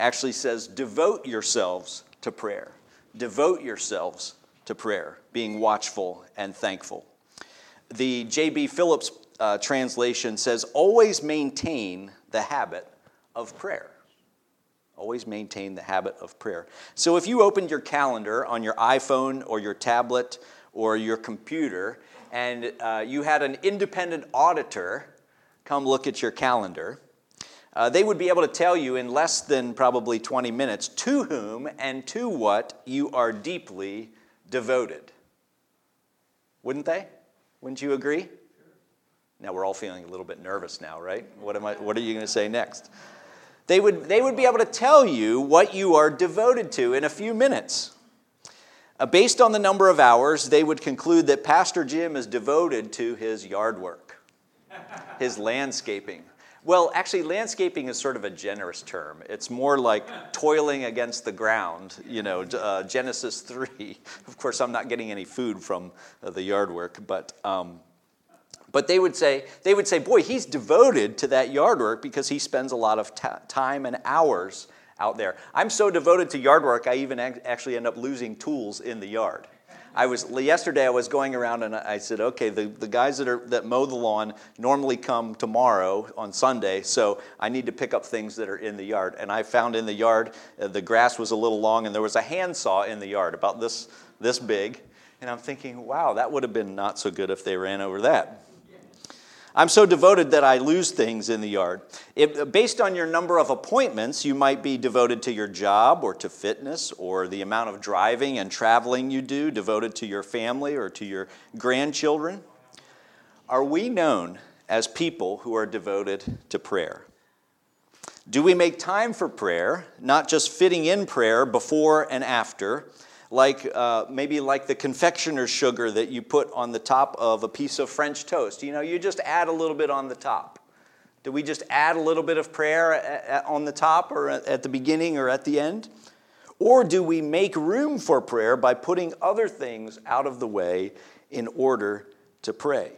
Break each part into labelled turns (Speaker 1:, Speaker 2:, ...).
Speaker 1: actually says, devote yourselves to prayer. Devote yourselves to prayer, being watchful and thankful. The J.B. Phillips translation says, always maintain the habit of prayer. Always maintain the habit of prayer. So if you opened your calendar on your iPhone or your tablet or your computer, and you had an independent auditor come look at your calendar, they would be able to tell you in less than probably 20 minutes to whom and to what you are deeply devoted. Wouldn't they? Wouldn't you agree? Now we're all feeling a little bit nervous now, right? What are you going to say next? They would be able to tell you what you are devoted to in a few minutes. Based on the number of hours, they would conclude that Pastor Jim is devoted to his yard work, his landscaping. Well, actually, landscaping is sort of a generous term. It's more like toiling against the ground, Genesis 3. Of course, I'm not getting any food from the yard work, but they would say, boy, he's devoted to that yard work because he spends a lot of time and hours out there. I'm so devoted to yard work, I even actually end up losing tools in the yard. Yesterday I was going around and I said, okay, the guys that mow the lawn normally come tomorrow on Sunday, so I need to pick up things that are in the yard. And I found in the yard, the grass was a little long, and there was a handsaw in the yard about this big. And I'm thinking, wow, that would have been not so good if they ran over that. I'm so devoted that I lose things in the yard. Based on your number of appointments, you might be devoted to your job or to fitness or the amount of driving and traveling you do, devoted to your family or to your grandchildren. Are we known as people who are devoted to prayer? Do we make time for prayer, not just fitting in prayer before and after, maybe like the confectioner's sugar that you put on the top of a piece of French toast? You just add a little bit on the top. Do we just add a little bit of prayer on the top or at the beginning or at the end? Or do we make room for prayer by putting other things out of the way in order to pray?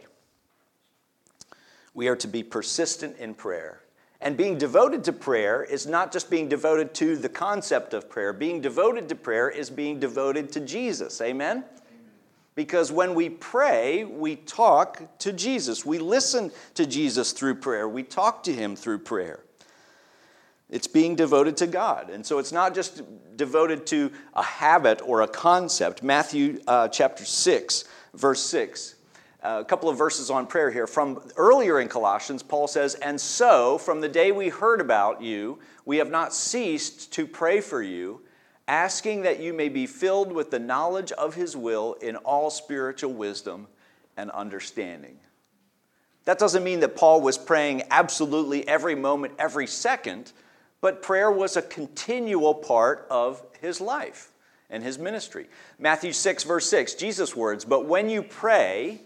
Speaker 1: We are to be persistent in prayer. And being devoted to prayer is not just being devoted to the concept of prayer. Being devoted to prayer is being devoted to Jesus. Amen? Because when we pray, we talk to Jesus. We listen to Jesus through prayer. We talk to him through prayer. It's being devoted to God. And so it's not just devoted to a habit or a concept. Matthew chapter 6, verse 6. A couple of verses on prayer here. From earlier in Colossians, Paul says, "And so, from the day we heard about you, we have not ceased to pray for you, asking that you may be filled with the knowledge of his will in all spiritual wisdom and understanding." That doesn't mean that Paul was praying absolutely every moment, every second, but prayer was a continual part of his life and his ministry. Matthew 6, verse 6, Jesus' words, But when you pray,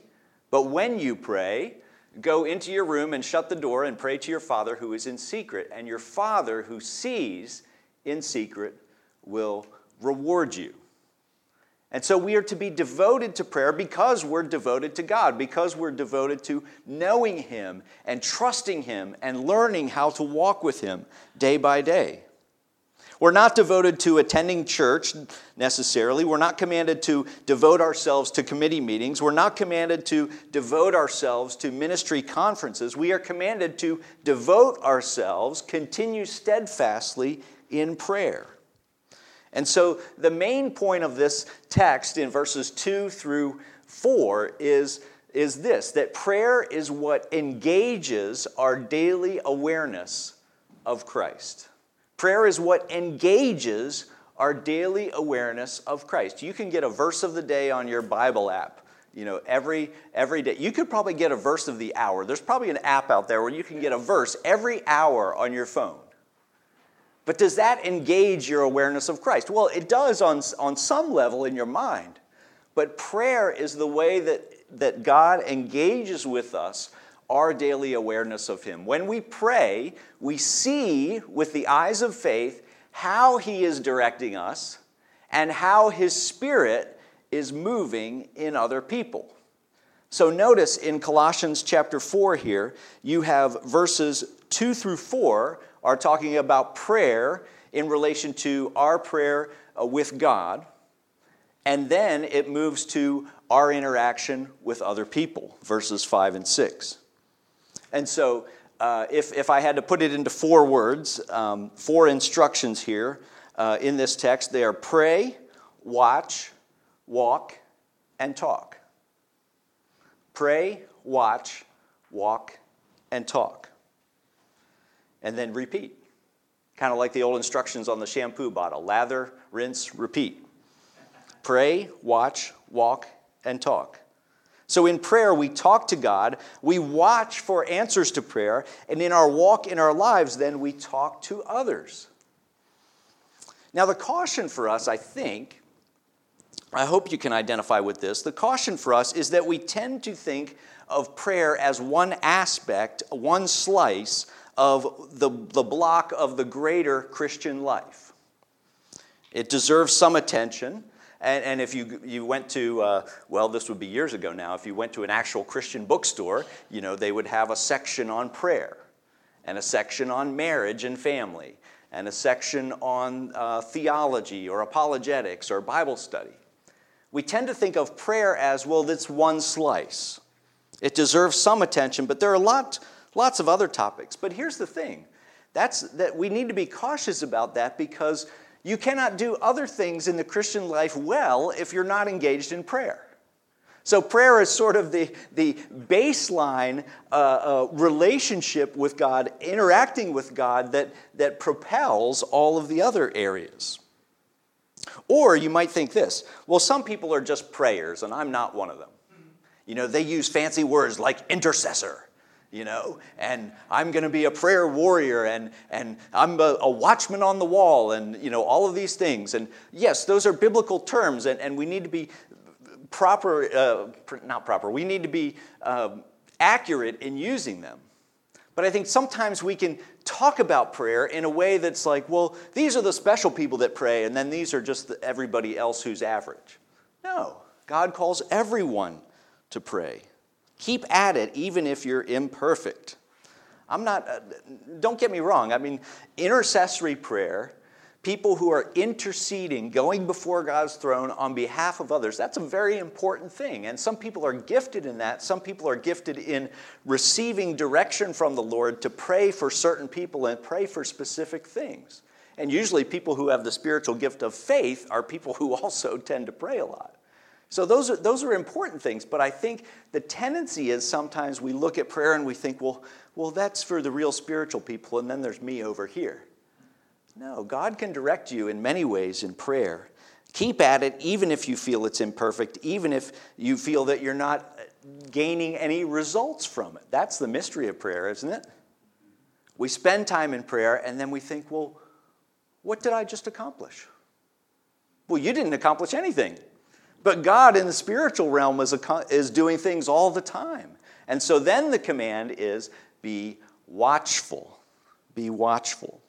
Speaker 1: go into your room and shut the door and pray to your Father who is in secret, and your Father who sees in secret will reward you. And so we are to be devoted to prayer because we're devoted to God, because we're devoted to knowing him and trusting him and learning how to walk with him day by day. We're not devoted to attending church necessarily. We're not commanded to devote ourselves to committee meetings. We're not commanded to devote ourselves to ministry conferences. We are commanded to devote ourselves, continue steadfastly in prayer. And so the main point of this text in verses 2 through 4 is this, that prayer is what engages our daily awareness of Christ. Prayer is what engages our daily awareness of Christ. You can get a verse of the day on your Bible app, every day. You could probably get a verse of the hour. There's probably an app out there where you can get a verse every hour on your phone. But does that engage your awareness of Christ? Well, it does on some level in your mind. But prayer is the way that God engages with us our daily awareness of him. When we pray, we see with the eyes of faith how he is directing us and how his Spirit is moving in other people. So notice in Colossians chapter 4 here, you have verses 2 through 4 are talking about prayer in relation to our prayer with God, and then it moves to our interaction with other people, verses 5 and 6. And so if I had to put it into 4 words, 4 instructions here in this text, they are pray, watch, walk, and talk. Pray, watch, walk, and talk. And then repeat. Kind of like the old instructions on the shampoo bottle. Lather, rinse, repeat. Pray, watch, walk, and talk. So in prayer, we talk to God, we watch for answers to prayer, and in our walk in our lives, then we talk to others. Now the caution for us, I think, I hope you can identify with this, the caution for us is that we tend to think of prayer as one aspect, one slice of the block of the greater Christian life. It deserves some attention. And if you went to, this would be years ago now, if you went to an actual Christian bookstore, they would have a section on prayer, and a section on marriage and family, and a section on theology or apologetics or Bible study. We tend to think of prayer as, that's one slice. It deserves some attention, but there are lots of other topics. But here's the thing, that we need to be cautious about that, because you cannot do other things in the Christian life well if you're not engaged in prayer. So prayer is sort of the baseline relationship with God, interacting with God, that propels all of the other areas. Or you might think this, some people are just prayers, and I'm not one of them. They use fancy words like intercessor. And I'm going to be a prayer warrior, and I'm a watchman on the wall, and, all of these things. And yes, those are biblical terms, and we need to be we need to be accurate in using them. But I think sometimes we can talk about prayer in a way that's like, these are the special people that pray, and then these are just everybody else who's average. No, God calls everyone to pray. Keep at it, even if you're imperfect. Don't get me wrong. Intercessory prayer, people who are interceding, going before God's throne on behalf of others, that's a very important thing. And some people are gifted in that. Some people are gifted in receiving direction from the Lord to pray for certain people and pray for specific things. And usually people who have the spiritual gift of faith are people who also tend to pray a lot. So those are important things, but I think the tendency is sometimes we look at prayer and we think, that's for the real spiritual people, and then there's me over here. No, God can direct you in many ways in prayer. Keep at it, even if you feel it's imperfect, even if you feel that you're not gaining any results from it. That's the mystery of prayer, isn't it? We spend time in prayer, and then we think, what did I just accomplish? You didn't accomplish anything. But God in the spiritual realm is doing things all the time. And so then the command is be watchful. Be watchful.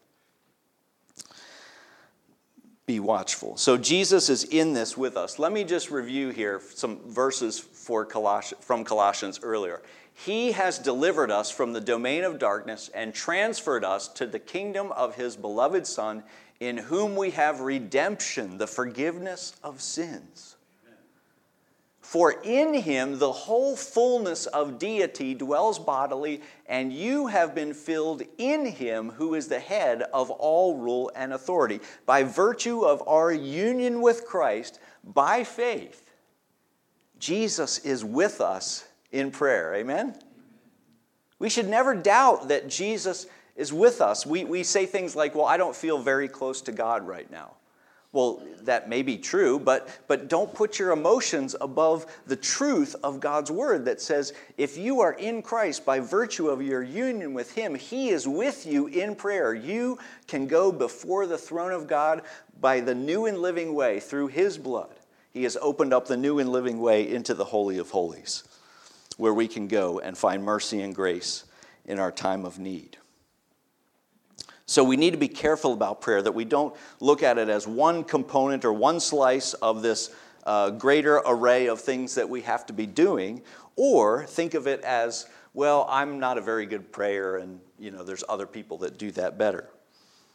Speaker 1: Be watchful. So Jesus is in this with us. Let me just review here some verses from Colossians earlier. He has delivered us from the domain of darkness and transferred us to the kingdom of His beloved Son, in whom we have redemption, the forgiveness of sins. For in Him the whole fullness of deity dwells bodily, and you have been filled in Him who is the head of all rule and authority. By virtue of our union with Christ, by faith, Jesus is with us in prayer. Amen? We should never doubt that Jesus is with us. We say things like, I don't feel very close to God right now. That may be true, but don't put your emotions above the truth of God's word that says, if you are in Christ by virtue of your union with Him, He is with you in prayer. You can go before the throne of God by the new and living way through His blood. He has opened up the new and living way into the Holy of Holies, where we can go and find mercy and grace in our time of need. So we need to be careful about prayer, that we don't look at it as one component or one slice of this greater array of things that we have to be doing, or think of it as, I'm not a very good prayer, and there's other people that do that better.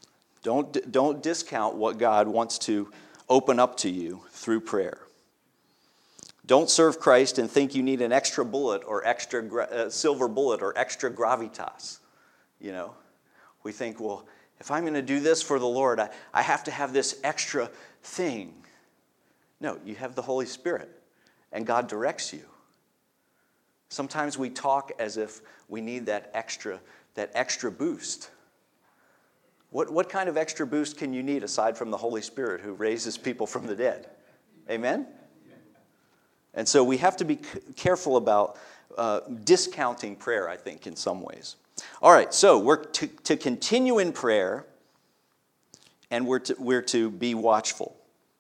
Speaker 1: Don't discount what God wants to open up to you through prayer. Don't serve Christ and think you need an extra bullet or extra silver bullet or extra gravitas. You know, we think, well, if I'm going to do this for the Lord, I have to have this extra thing. No, you have the Holy Spirit, and God directs you. Sometimes we talk as if we need that extra boost. What kind of extra boost can you need aside from the Holy Spirit who raises people from the dead? Amen? And so we have to be careful about discounting prayer, I think, in some ways. All right, so we're to continue in prayer, and we're to be watchful.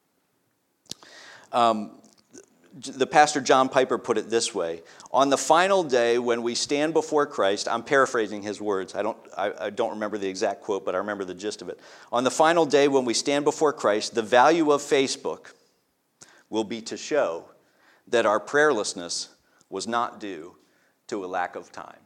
Speaker 1: The pastor John Piper put it this way: on the final day when we stand before Christ, I'm paraphrasing his words. I don't remember the exact quote, but I remember the gist of it. On the final day when we stand before Christ, the value of Facebook will be to show that our prayerlessness was not due to a lack of time.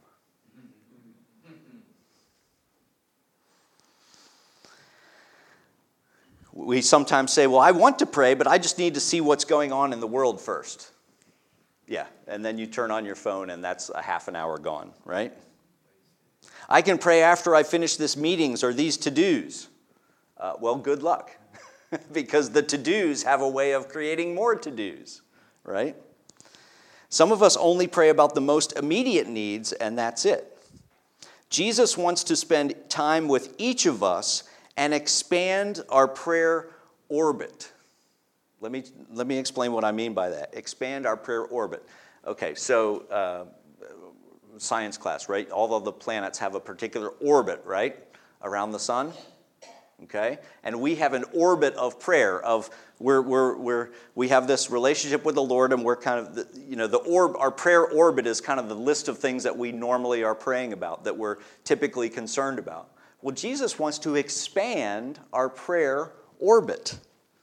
Speaker 1: We sometimes say, well, I want to pray, but I just need to see what's going on in the world first. Yeah, and then you turn on your phone and that's a half an hour gone, right? I can pray after I finish this meetings or these to-dos. Well, good luck, because the to-dos have a way of creating more to-dos, right? Some of us only pray about the most immediate needs, and that's it. Jesus wants to spend time with each of us and expand our prayer orbit. Let me explain what I mean by that. Expand our prayer orbit. Okay, so science class, right? All of the planets have a particular orbit, right? Around the sun. Okay? And we have an orbit of prayer of we have this relationship with the Lord, and we're kind of our prayer orbit is kind of the list of things that we normally are praying about, that we're typically concerned about. Well, Jesus wants to expand our prayer orbit.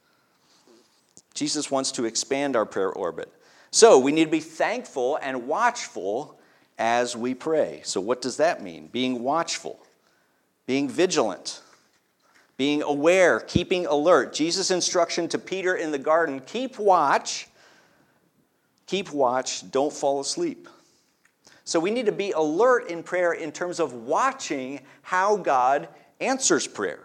Speaker 1: Jesus wants to expand our prayer orbit. So we need to be thankful and watchful as we pray. So what does that mean? Being watchful, being vigilant, being aware, keeping alert. Jesus' instruction to Peter in the garden, keep watch, don't fall asleep. So we need to be alert in prayer in terms of watching how God answers prayer.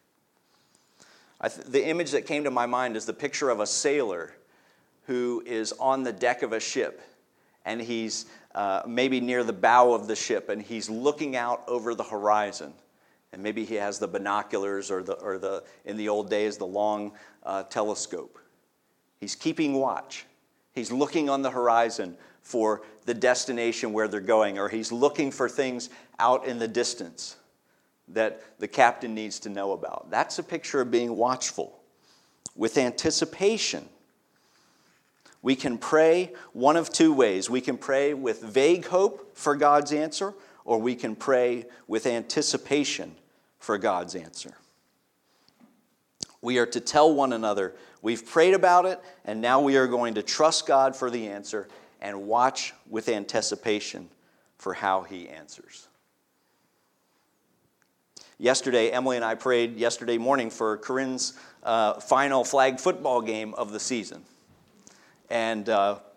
Speaker 1: The image that came to my mind is the picture of a sailor who is on the deck of a ship, and he's maybe near the bow of the ship, and he's looking out over the horizon. And maybe he has the binoculars or the in the old days, the long telescope. He's keeping watch. He's looking on the horizon for the destination where they're going, or he's looking for things out in the distance that the captain needs to know about. That's a picture of being watchful. With anticipation, we can pray one of two ways. We can pray with vague hope for God's answer, or we can pray with anticipation for God's answer. We are to tell one another, we've prayed about it, and now we are going to trust God for the answer and watch with anticipation for how he answers. Yesterday, Emily and I prayed yesterday morning for Corinne's final flag football game of the season. And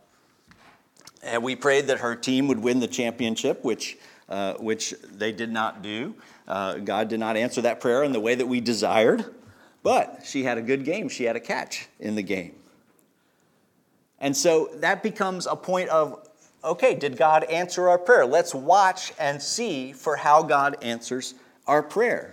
Speaker 1: we prayed that her team would win the championship, which they did not do. God did not answer that prayer in the way that we desired. But she had a good game. She had a catch in the game. And so that becomes a point of, okay, did God answer our prayer? Let's watch and see for how God answers our prayer.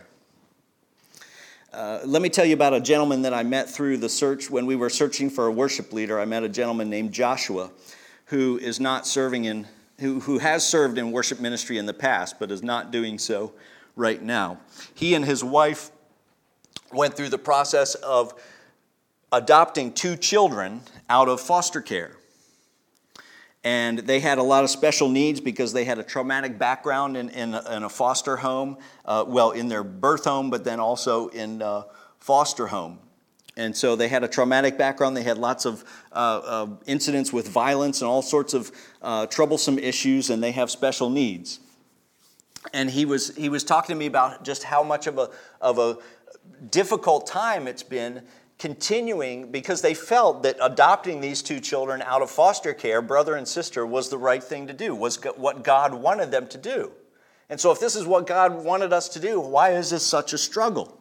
Speaker 1: Let me tell you about a gentleman that I met through the search. When we were searching for a worship leader, I met a gentleman named Joshua who is not serving who has served in worship ministry in the past, but is not doing so right now. He and his wife went through the process of adopting 2 children out of foster care. And they had a lot of special needs because they had a traumatic background in a foster home, in their birth home, but then also in foster home. And so they had a traumatic background. They had lots of incidents with violence and all sorts of troublesome issues, and they have special needs. And he was talking to me about just how much of a difficult time it's been continuing, because they felt that adopting these two children out of foster care, brother and sister, was the right thing to do, was what God wanted them to do. And so if this is what God wanted us to do, why is this such a struggle?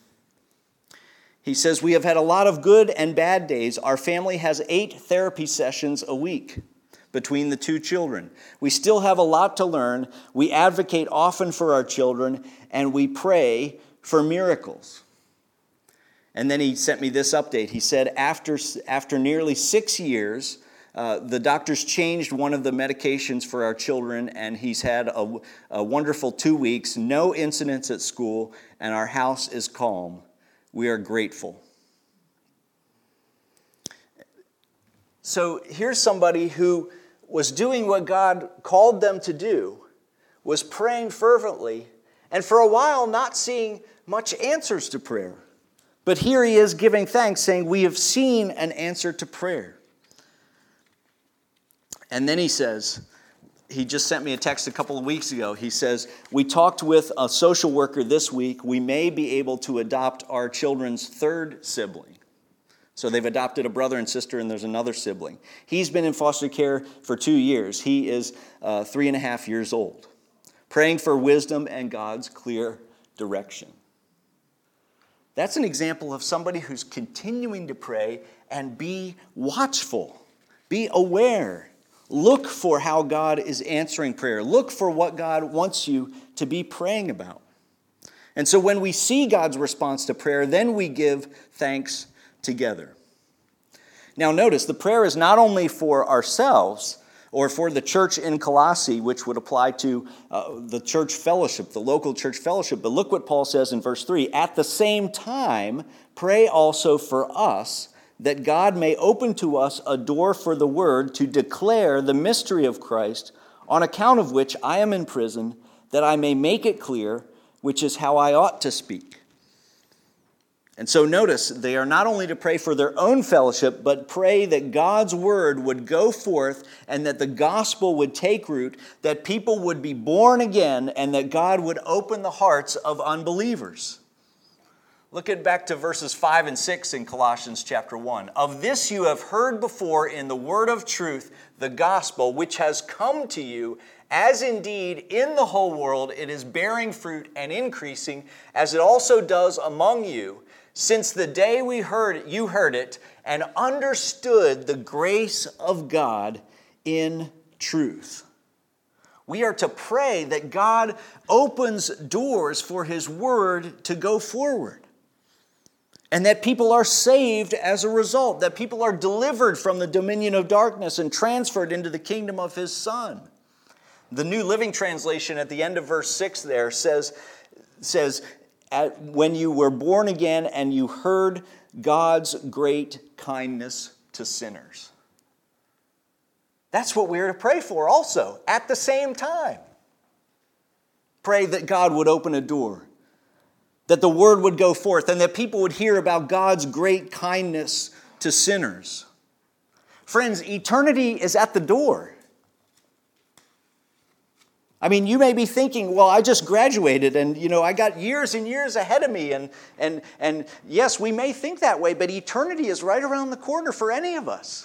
Speaker 1: He says, we have had a lot of good and bad days. Our family has 8 therapy sessions a week between the two children. We still have a lot to learn. We advocate often for our children, and we pray for miracles. And then he sent me this update. He said after nearly 6 years, the doctors changed one of the medications for our children, and he's had a wonderful 2 weeks, no incidents at school, and our house is calm. We are grateful. So here's somebody who was doing what God called them to do, was praying fervently, and for a while not seeing much answers to prayer. But here he is giving thanks, saying, we have seen an answer to prayer. And then he says, he just sent me a text a couple of weeks ago. He says, we talked with a social worker this week. We may be able to adopt our children's 3rd sibling. So they've adopted a brother and sister, and there's another sibling. He's been in foster care for 2 years. He is 3.5 years old, praying for wisdom and God's clear direction. That's an example of somebody who's continuing to pray and be watchful, be aware. Look for how God is answering prayer. Look for what God wants you to be praying about. And so when we see God's response to prayer, then we give thanks together. Now notice, the prayer is not only for ourselves or for the church in Colossae, which would apply to the church fellowship, the local church fellowship, but look what Paul says in verse 3. At the same time, pray also for us, that God may open to us a door for the word to declare the mystery of Christ, on account of which I am in prison, that I may make it clear, which is how I ought to speak. And so notice, they are not only to pray for their own fellowship, but pray that God's word would go forth and that the gospel would take root, that people would be born again, and that God would open the hearts of unbelievers. Look back to verses 5 and 6 in Colossians chapter 1. Of this you have heard before in the word of truth, the gospel, which has come to you, as indeed in the whole world it is bearing fruit and increasing, as it also does among you, since the day you heard it and understood the grace of God in truth. We are to pray that God opens doors for his word to go forward. And that people are saved as a result, that people are delivered from the dominion of darkness and transferred into the kingdom of his Son. The New Living Translation at the end of verse 6 there says, when you were born again and you heard God's great kindness to sinners. That's what we're to pray for also, at the same time. Pray that God would open a door, that the word would go forth, and that people would hear about God's great kindness to sinners. Friends, eternity is at the door. I mean, you may be thinking, well, I just graduated and, I got years and years ahead of me. And yes, we may think that way, but eternity is right around the corner for any of us.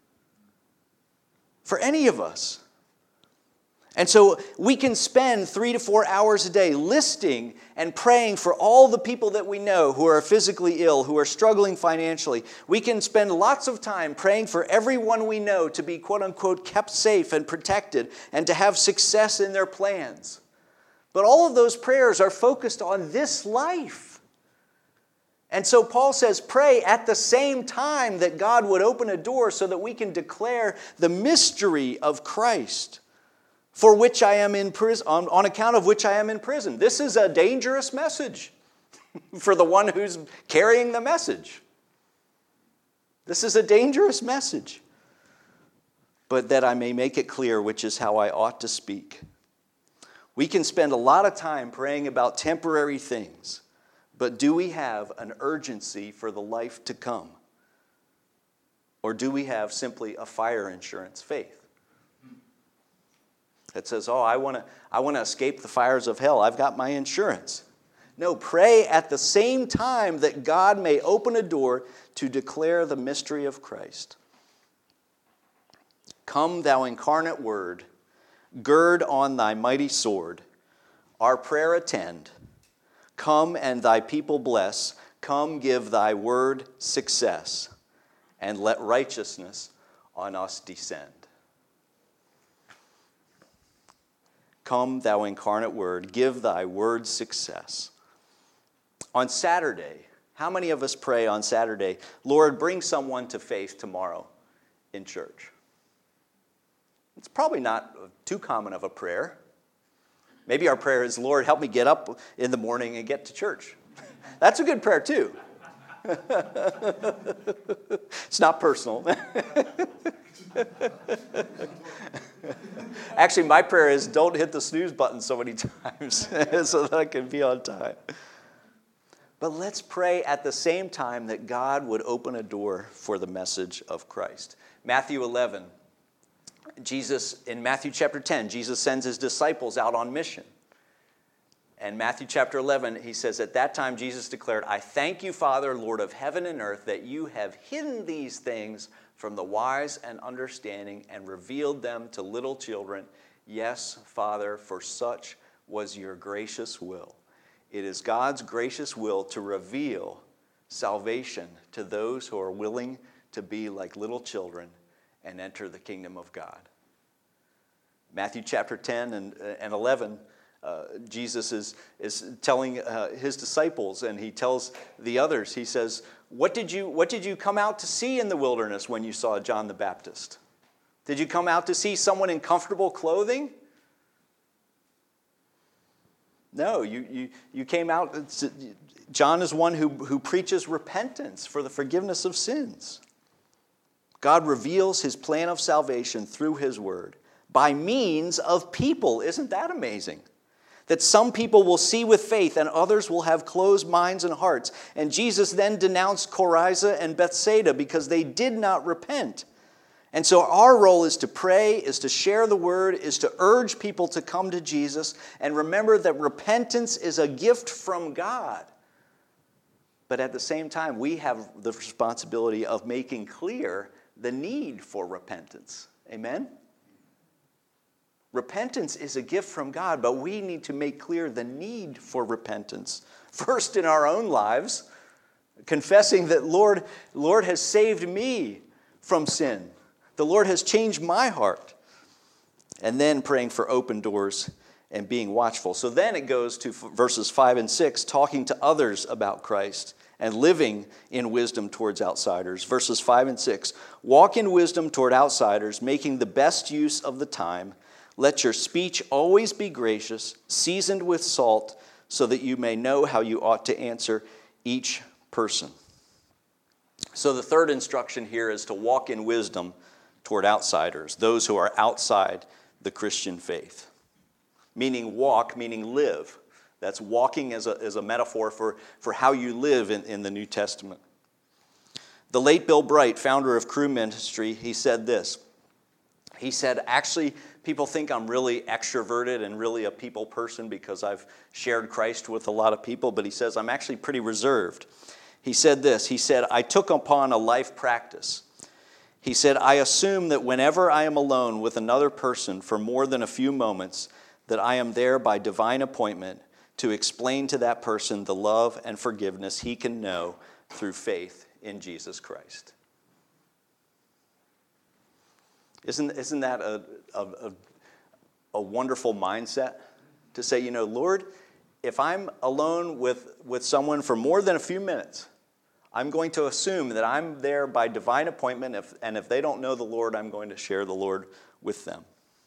Speaker 1: For any of us. And so we can spend 3 to 4 hours a day listing and praying for all the people that we know who are physically ill, who are struggling financially. We can spend lots of time praying for everyone we know to be, quote unquote, kept safe and protected and to have success in their plans. But all of those prayers are focused on this life. And so Paul says, pray at the same time that God would open a door so that we can declare the mystery of Christ, for which I am in prison, on account of which I am in prison. This is a dangerous message for the one who's carrying the message. This is a dangerous message. But that I may make it clear, which is how I ought to speak. We can spend a lot of time praying about temporary things, but do we have an urgency for the life to come? Or do we have simply a fire insurance faith? That says, I want to escape the fires of hell. I've got my insurance. No, pray at the same time that God may open a door to declare the mystery of Christ. Come, thou incarnate Word, gird on thy mighty sword. Our prayer attend. Come and thy people bless. Come, give thy word success. And let righteousness on us descend. Come, thou incarnate Word, give thy word success. On Saturday, how many of us pray on Saturday, Lord, bring someone to faith tomorrow in church? It's probably not too common of a prayer. Maybe our prayer is, Lord, help me get up in the morning and get to church. That's a good prayer too. It's not personal. Actually, my prayer is don't hit the snooze button so many times so that I can be on time. But let's pray at the same time that God would open a door for the message of Christ. Matthew 11. In Matthew chapter 10, Jesus sends his disciples out on mission. And Matthew chapter 11, he says, at that time Jesus declared, I thank you, Father, Lord of heaven and earth, that you have hidden these things from the wise and understanding and revealed them to little children. Yes, Father, for such was your gracious will. It is God's gracious will to reveal salvation to those who are willing to be like little children and enter the kingdom of God. Matthew chapter 10 and 11, Jesus is telling his disciples, and he tells the others, he says, what did you come out to see in the wilderness when you saw John the Baptist? Did you come out to see someone in comfortable clothing? No, you came out, John is one who preaches repentance for the forgiveness of sins. God reveals his plan of salvation through his word by means of people. Isn't that amazing? That some people will see with faith and others will have closed minds and hearts. And Jesus then denounced Chorazin and Bethsaida because they did not repent. And so our role is to pray, is to share the word, is to urge people to come to Jesus. And remember that repentance is a gift from God. But at the same time, we have the responsibility of making clear the need for repentance. Amen? Repentance is a gift from God, but we need to make clear the need for repentance. First in our own lives, confessing that Lord has saved me from sin. The Lord has changed my heart. And then praying for open doors and being watchful. So then it goes to verses 5 and 6, talking to others about Christ and living in wisdom towards outsiders. Verses 5 and 6, walk in wisdom toward outsiders, making the best use of the time. Let your speech always be gracious, seasoned with salt, so that you may know how you ought to answer each person. So the third instruction here is to walk in wisdom toward outsiders, those who are outside the Christian faith. Meaning walk, meaning live. That's walking as a metaphor for how you live in the New Testament. The late Bill Bright, founder of Cru Ministry, he said this. He said, actually, people think I'm really extroverted and really a people person because I've shared Christ with a lot of people, but he says, I'm actually pretty reserved. He said this, he said, I took upon a life practice. He said, I assume that whenever I am alone with another person for more than a few moments, that I am there by divine appointment to explain to that person the love and forgiveness he can know through faith in Jesus Christ. Isn't that a wonderful mindset? To say, Lord, if I'm alone with someone for more than a few minutes, I'm going to assume that I'm there by divine appointment, and if they don't know the Lord, I'm going to share the Lord with them.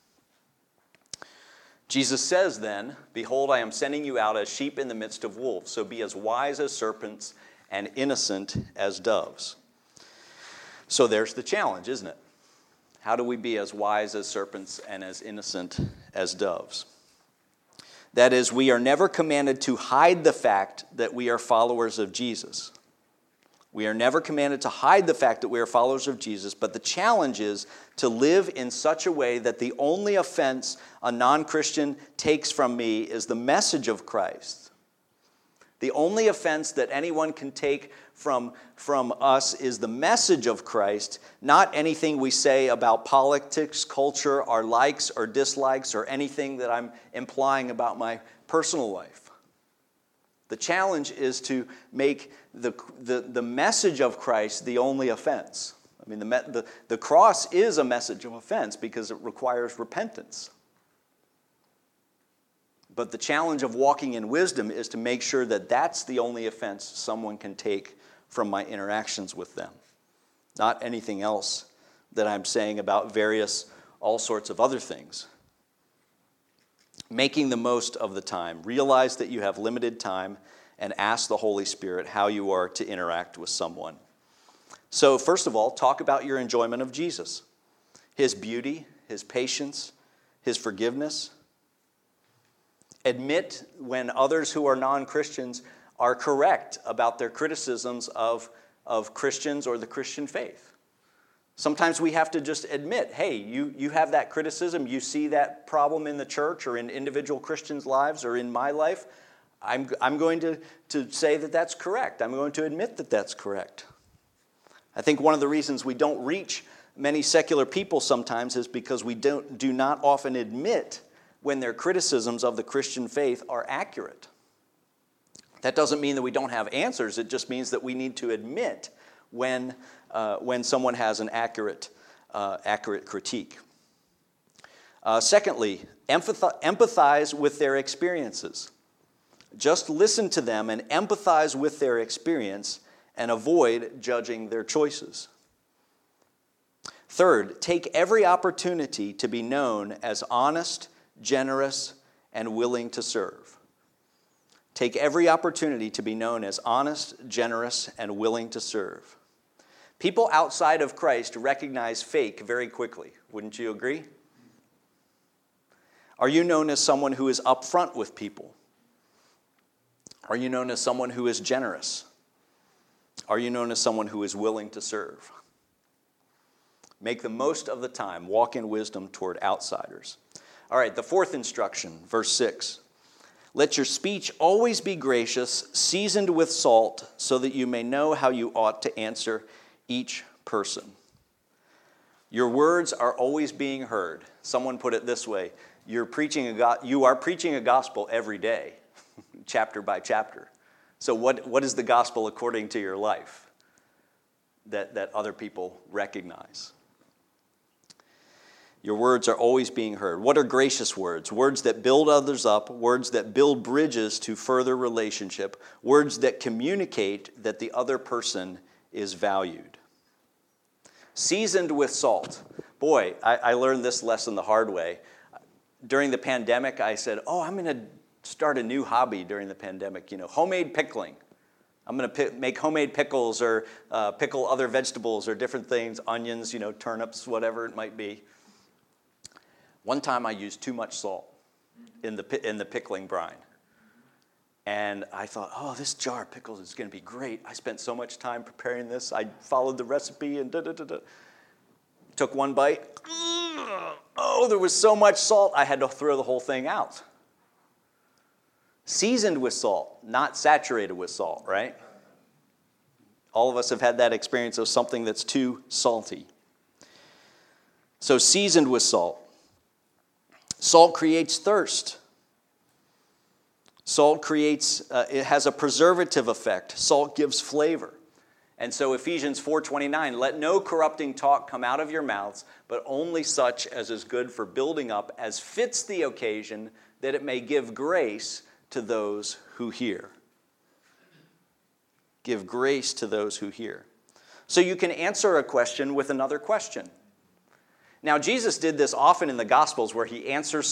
Speaker 1: Jesus says then, behold, I am sending you out as sheep in the midst of wolves, so be as wise as serpents and innocent as doves. So there's the challenge, isn't it? How do we be as wise as serpents and as innocent as doves? That is, we are never commanded to hide the fact that we are followers of Jesus. We are never commanded to hide the fact that we are followers of Jesus, but the challenge is to live in such a way that the only offense a non-Christian takes from me is the message of Christ. The only offense that anyone can take from us is the message of Christ, not anything we say about politics, culture, our likes or dislikes, or anything that I'm implying about my personal life. The challenge is to make the message of Christ the only offense. I mean, the cross is a message of offense because it requires repentance. But the challenge of walking in wisdom is to make sure that that's the only offense someone can take from my interactions with them, not anything else that I'm saying about all sorts of other things. Making the most of the time. Realize that you have limited time and ask the Holy Spirit how you are to interact with someone. So first of all, talk about your enjoyment of Jesus, his beauty, his patience, his forgiveness. Admit when others who are non-Christians are correct about their criticisms of Christians or the Christian faith. Sometimes we have to just admit, hey, you have that criticism, you see that problem in the church or in individual Christians' lives or in my life. I'm going to say that that's correct. I'm going to admit that that's correct. I think one of the reasons we don't reach many secular people sometimes is because we do not often admit when their criticisms of the Christian faith are accurate. That doesn't mean that we don't have answers. It just means that we need to admit when someone has an accurate critique. Secondly, empathize with their experiences. Just listen to them and empathize with their experience and avoid judging their choices. Third, take every opportunity to be known as honest, generous, and willing to serve. Take every opportunity to be known as honest, generous, and willing to serve. People outside of Christ recognize fake very quickly. Wouldn't you agree? Are you known as someone who is upfront with people? Are you known as someone who is generous? Are you known as someone who is willing to serve? Make the most of the time. Walk in wisdom toward outsiders. All right, the fourth instruction, verse 6. Let your speech always be gracious, seasoned with salt, so that you may know how you ought to answer each person. Your words are always being heard. Someone put it this way, you are preaching a gospel every day, chapter by chapter. So what is the gospel according to your life that other people recognize? Your words are always being heard. What are gracious words? Words that build others up, words that build bridges to further relationship, words that communicate that the other person is valued. Seasoned with salt. Boy, I learned this lesson the hard way. During the pandemic, I said, I'm going to start a new hobby during the pandemic, homemade pickling. I'm going to make homemade pickles or pickle other vegetables or different things, onions, turnips, whatever it might be. One time I used too much salt in the pickling brine. And I thought, this jar of pickles is going to be great. I spent so much time preparing this. I followed the recipe and Took one bite. There was so much salt, I had to throw the whole thing out. Seasoned with salt, not saturated with salt, right? All of us have had that experience of something that's too salty. So seasoned with salt. Salt creates thirst. Salt it has a preservative effect. Salt gives flavor. And so Ephesians 4:29, let no corrupting talk come out of your mouths, but only such as is good for building up, as fits the occasion, that it may give grace to those who hear. Give grace to those who hear. So you can answer a question with another question. Now, Jesus did this often in the Gospels where he answers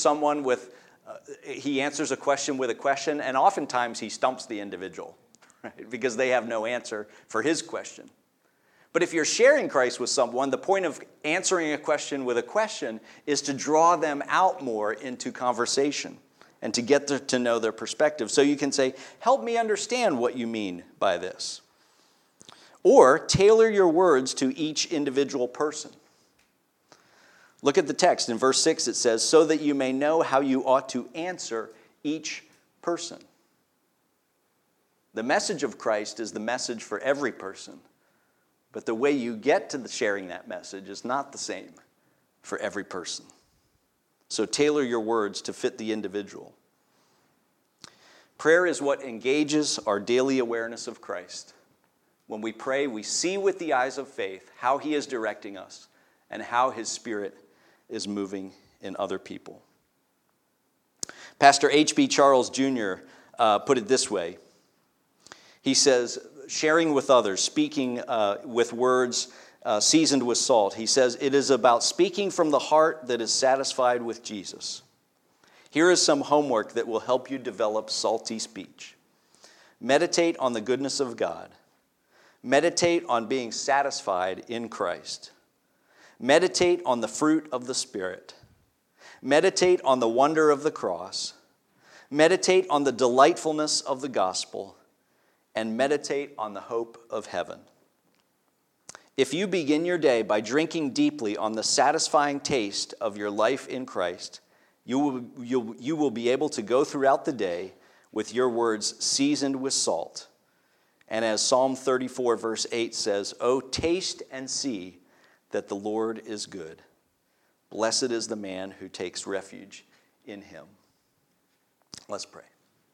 Speaker 1: a question with a question, and oftentimes he stumps the individual, right? Because they have no answer for his question. But if you're sharing Christ with someone, the point of answering a question with a question is to draw them out more into conversation and to get to know their perspective. So you can say, help me understand what you mean by this. Or tailor your words to each individual person. Look at the text. In verse 6 it says, so that you may know how you ought to answer each person. The message of Christ is the message for every person, but the way you get to sharing that message is not the same for every person. So tailor your words to fit the individual. Prayer is what engages our daily awareness of Christ. When we pray, we see with the eyes of faith how he is directing us and how his Spirit is moving in other people. Pastor H.B. Charles Jr. Put it this way. He says, sharing with others, speaking with words seasoned with salt, he says, it is about speaking from the heart that is satisfied with Jesus. Here is some homework that will help you develop salty speech. Meditate on the goodness of God. Meditate on being satisfied in Christ. Meditate on the fruit of the Spirit. Meditate on the wonder of the cross. Meditate on the delightfulness of the gospel. And meditate on the hope of heaven. If you begin your day by drinking deeply on the satisfying taste of your life in Christ, you will be able to go throughout the day with your words seasoned with salt. And as Psalm 34 verse 8 says, "Oh, taste and see that the Lord is good. Blessed is the man who takes refuge in him." Let's pray.